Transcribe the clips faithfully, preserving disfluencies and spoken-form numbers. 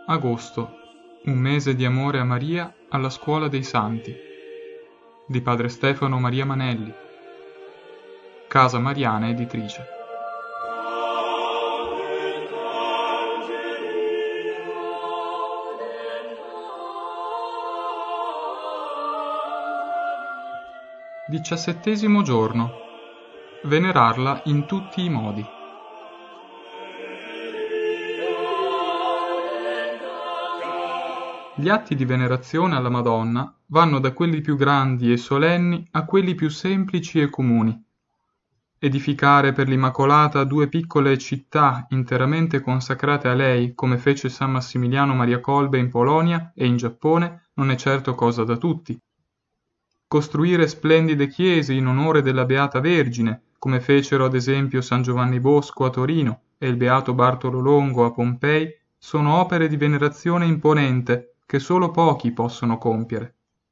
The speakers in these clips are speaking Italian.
Agosto, un mese di amore a Maria alla Scuola dei Santi, di padre Stefano Maria Manelli, Casa Mariana Editrice. Diciassettesimo giorno. Venerarla in tutti i modi. Gli atti di venerazione alla Madonna vanno da quelli più grandi e solenni a quelli più semplici e comuni. Edificare per l'Immacolata due piccole città interamente consacrate a lei, come fece San Massimiliano Maria Kolbe in Polonia e in Giappone, non è certo cosa da tutti. Costruire splendide chiese in onore della Beata Vergine, come fecero ad esempio San Giovanni Bosco a Torino e il Beato Bartolo Longo a Pompei, sono opere di venerazione imponente che solo pochi possono compiere.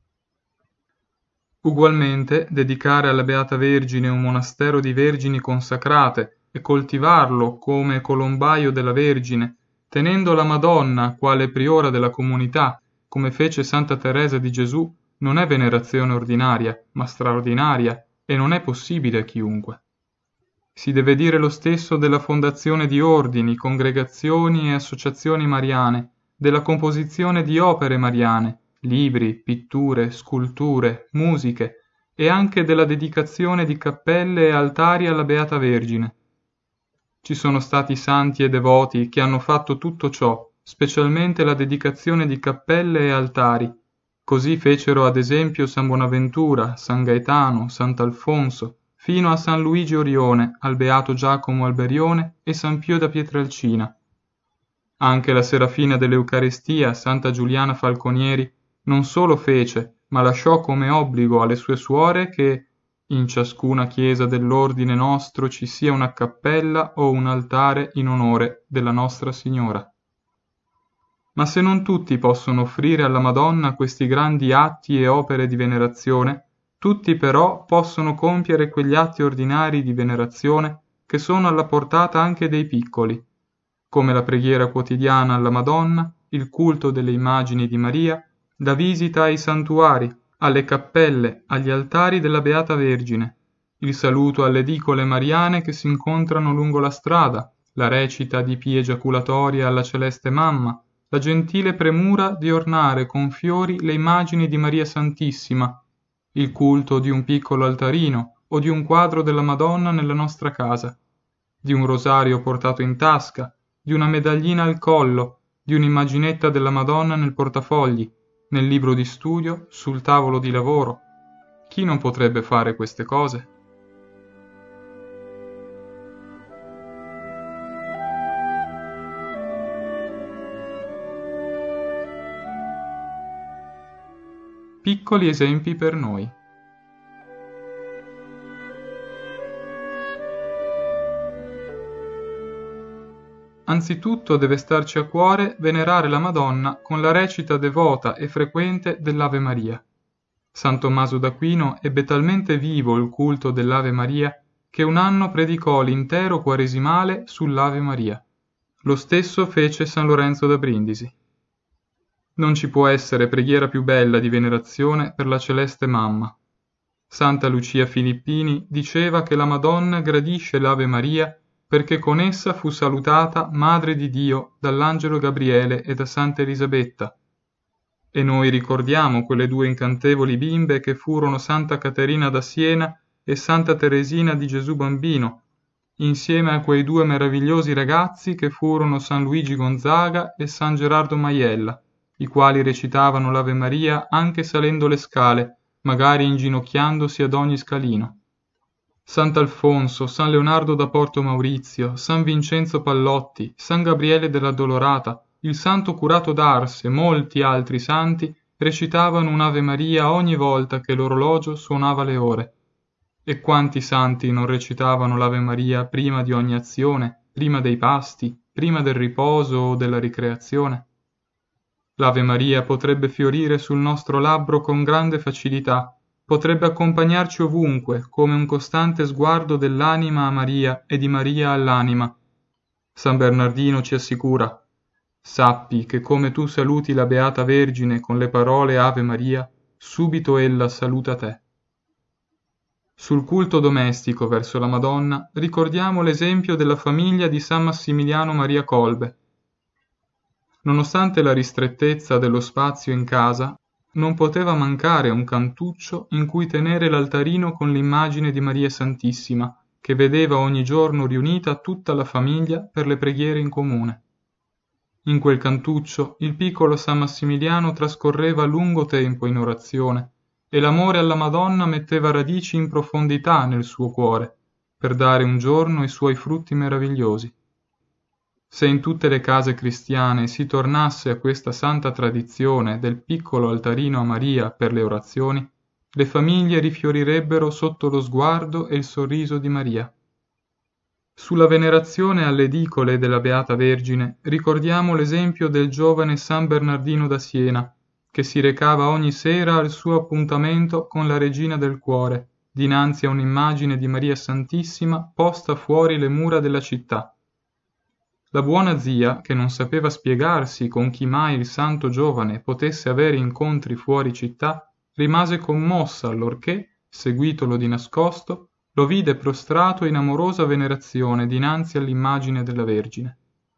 Ugualmente, dedicare alla Beata Vergine un monastero di vergini consacrate e coltivarlo come colombaio della Vergine, tenendo la Madonna quale priora della comunità, come fece Santa Teresa di Gesù, non è venerazione ordinaria, ma straordinaria, e non è possibile a chiunque. Si deve dire lo stesso della fondazione di ordini, congregazioni e associazioni mariane, della composizione di opere mariane, libri, pitture, sculture, musiche, e anche della dedicazione di cappelle e altari alla Beata Vergine. Ci sono stati santi e devoti che hanno fatto tutto ciò, specialmente la dedicazione di cappelle e altari. Così fecero ad esempio San Bonaventura, San Gaetano, Sant'Alfonso, fino a San Luigi Orione, al Beato Giacomo Alberione e San Pio da Pietrelcina. Anche la Serafina dell'Eucaristia, Santa Giuliana Falconieri, non solo fece, ma lasciò come obbligo alle sue suore che in ciascuna chiesa dell'ordine nostro ci sia una cappella o un altare in onore della Nostra Signora. Ma se non tutti possono offrire alla Madonna questi grandi atti e opere di venerazione, tutti però possono compiere quegli atti ordinari di venerazione che sono alla portata anche dei piccoli, come la preghiera quotidiana alla Madonna, il culto delle immagini di Maria, la visita ai santuari, alle cappelle, agli altari della Beata Vergine, il saluto alle edicole mariane che si incontrano lungo la strada, la recita di pie giaculatorie alla Celeste Mamma, la gentile premura di ornare con fiori le immagini di Maria Santissima, il culto di un piccolo altarino o di un quadro della Madonna nella nostra casa, di un rosario portato in tasca, di una medaglina al collo, di un'immaginetta della Madonna nel portafogli, nel libro di studio, sul tavolo di lavoro. Chi non potrebbe fare queste cose? Piccoli esempi per noi. Anzitutto deve starci a cuore venerare la Madonna con la recita devota e frequente dell'Ave Maria. San Tommaso d'Aquino ebbe talmente vivo il culto dell'Ave Maria che un anno predicò l'intero quaresimale sull'Ave Maria. Lo stesso fece San Lorenzo da Brindisi. Non ci può essere preghiera più bella di venerazione per la Celeste Mamma. Santa Lucia Filippini diceva che la Madonna gradisce l'Ave Maria perché con essa fu salutata Madre di Dio dall'angelo Gabriele e da Santa Elisabetta. E noi ricordiamo quelle due incantevoli bimbe che furono Santa Caterina da Siena e Santa Teresina di Gesù Bambino, insieme a quei due meravigliosi ragazzi che furono San Luigi Gonzaga e San Gerardo Maiella, i quali recitavano l'Ave Maria anche salendo le scale, magari inginocchiandosi ad ogni scalino. Sant'Alfonso, San Leonardo da Porto Maurizio, San Vincenzo Pallotti, San Gabriele dell'Addolorata, il Santo Curato d'Ars e molti altri santi recitavano un'Ave Maria ogni volta che l'orologio suonava le ore. E quanti santi non recitavano l'Ave Maria prima di ogni azione, prima dei pasti, prima del riposo o della ricreazione? L'Ave Maria potrebbe fiorire sul nostro labbro con grande facilità, potrebbe accompagnarci ovunque, come un costante sguardo dell'anima a Maria e di Maria all'anima. San Bernardino ci assicura: Sappi che come tu saluti la Beata Vergine con le parole Ave Maria, subito ella saluta te. Sul culto domestico verso la Madonna ricordiamo l'esempio della famiglia di San Massimiliano Maria Kolbe. Nonostante la ristrettezza dello spazio in casa, non poteva mancare un cantuccio in cui tenere l'altarino con l'immagine di Maria Santissima, che vedeva ogni giorno riunita tutta la famiglia per le preghiere in comune. In quel cantuccio il piccolo San Massimiliano trascorreva lungo tempo in orazione e l'amore alla Madonna metteva radici in profondità nel suo cuore, per dare un giorno i suoi frutti meravigliosi. Se in tutte le case cristiane si tornasse a questa santa tradizione del piccolo altarino a Maria per le orazioni, le famiglie rifiorirebbero sotto lo sguardo e il sorriso di Maria. Sulla venerazione alle edicole della Beata Vergine ricordiamo l'esempio del giovane San Bernardino da Siena, che si recava ogni sera al suo appuntamento con la Regina del Cuore, dinanzi a un'immagine di Maria Santissima posta fuori le mura della città. La buona zia, che non sapeva spiegarsi con chi mai il santo giovane potesse avere incontri fuori città, rimase commossa allorché, seguitolo di nascosto, lo vide prostrato in amorosa venerazione dinanzi all'immagine della Vergine.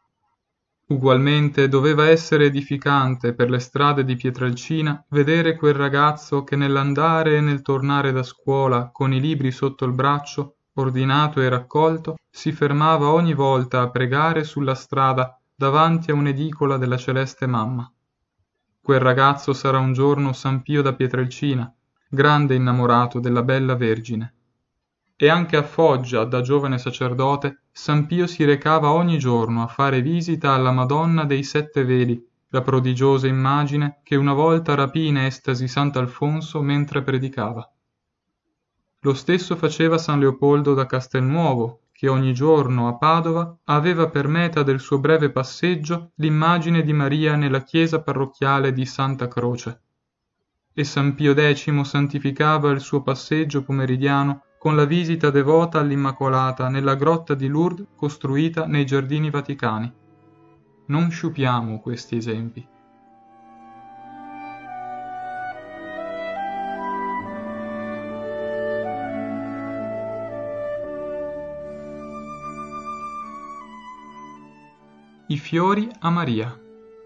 Ugualmente doveva essere edificante per le strade di Pietrelcina vedere quel ragazzo che nell'andare e nel tornare da scuola, con i libri sotto il braccio, ordinato e raccolto, si fermava ogni volta a pregare sulla strada davanti a un'edicola della Celeste Mamma. Quel ragazzo sarà un giorno San Pio da Pietrelcina, grande innamorato della bella Vergine. E anche a Foggia, da giovane sacerdote, San Pio si recava ogni giorno a fare visita alla Madonna dei Sette Veli, la prodigiosa immagine che una volta rapì in estasi Sant'Alfonso mentre predicava. Lo stesso faceva San Leopoldo da Castelnuovo, che ogni giorno a Padova aveva per meta del suo breve passeggio l'immagine di Maria nella chiesa parrocchiale di Santa Croce. E San Pio X santificava il suo passeggio pomeridiano con la visita devota all'Immacolata nella grotta di Lourdes costruita nei Giardini Vaticani. Non sciupiamo questi esempi. I fiori a Maria.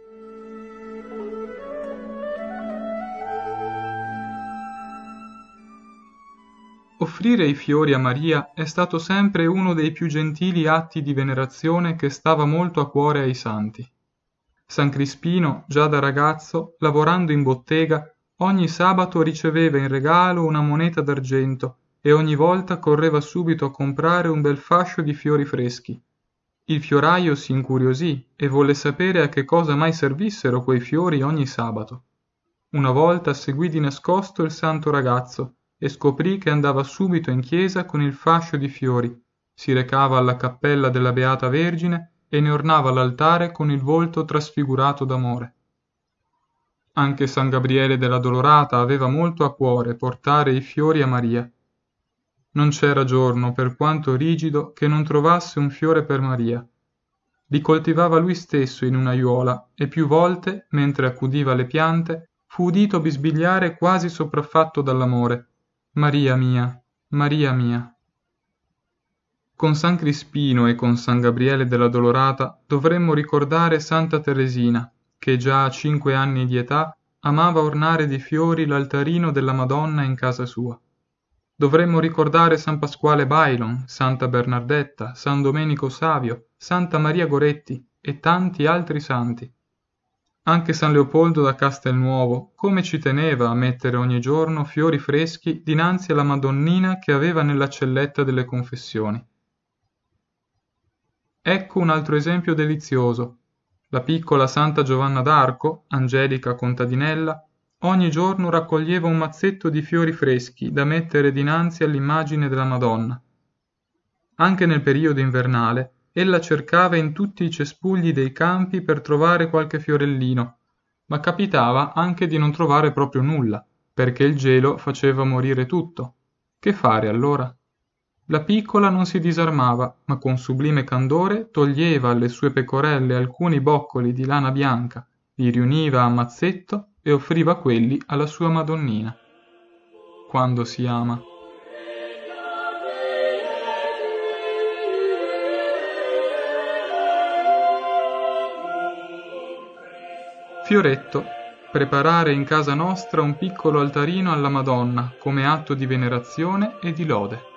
Offrire i fiori a Maria è stato sempre uno dei più gentili atti di venerazione che stava molto a cuore ai santi. San Crispino, già da ragazzo, lavorando in bottega, ogni sabato riceveva in regalo una moneta d'argento e ogni volta correva subito a comprare un bel fascio di fiori freschi. Il fioraio si incuriosì e volle sapere a che cosa mai servissero quei fiori ogni sabato. Una volta seguì di nascosto il santo ragazzo e scoprì che andava subito in chiesa con il fascio di fiori, si recava alla cappella della Beata Vergine e ne ornava l'altare con il volto trasfigurato d'amore. Anche San Gabriele della Dolorata aveva molto a cuore portare i fiori a Maria. Non c'era giorno, per quanto rigido, che non trovasse un fiore per Maria. Li coltivava lui stesso in un'aiuola e più volte, mentre accudiva le piante, fu udito bisbigliare quasi sopraffatto dall'amore: Maria mia, Maria mia. Con San Crispino e con San Gabriele della Dolorata dovremmo ricordare Santa Teresina, che già a cinque anni di età amava ornare di fiori l'altarino della Madonna in casa sua. Dovremmo ricordare San Pasquale Bailon, Santa Bernardetta, San Domenico Savio, Santa Maria Goretti e tanti altri santi. Anche San Leopoldo da Castelnuovo, come ci teneva a mettere ogni giorno fiori freschi dinanzi alla Madonnina che aveva nella celletta delle confessioni. Ecco un altro esempio delizioso. La piccola Santa Giovanna d'Arco, Angelica contadinella, ogni giorno raccoglieva un mazzetto di fiori freschi da mettere dinanzi all'immagine della Madonna. Anche nel periodo invernale, ella cercava in tutti i cespugli dei campi per trovare qualche fiorellino, ma capitava anche di non trovare proprio nulla, perché il gelo faceva morire tutto. Che fare allora? La piccola non si disarmava, ma con sublime candore toglieva alle sue pecorelle alcuni boccoli di lana bianca, li riuniva a mazzetto e offriva quelli alla sua Madonnina. Quando si ama. Fioretto. Preparare in casa nostra un piccolo altarino alla Madonna come atto di venerazione e di lode.